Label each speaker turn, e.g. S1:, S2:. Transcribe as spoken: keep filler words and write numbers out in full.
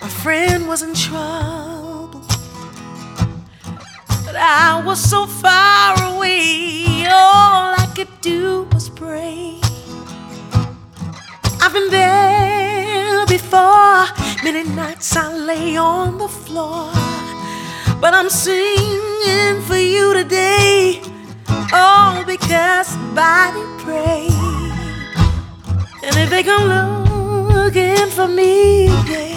S1: a friend was in trouble, but I was so far away, all I could do was pray. I've been there before, many nights I lay on the floor, but I'm singing for you today, all because somebody prayed. And if they come looking for me, yeah,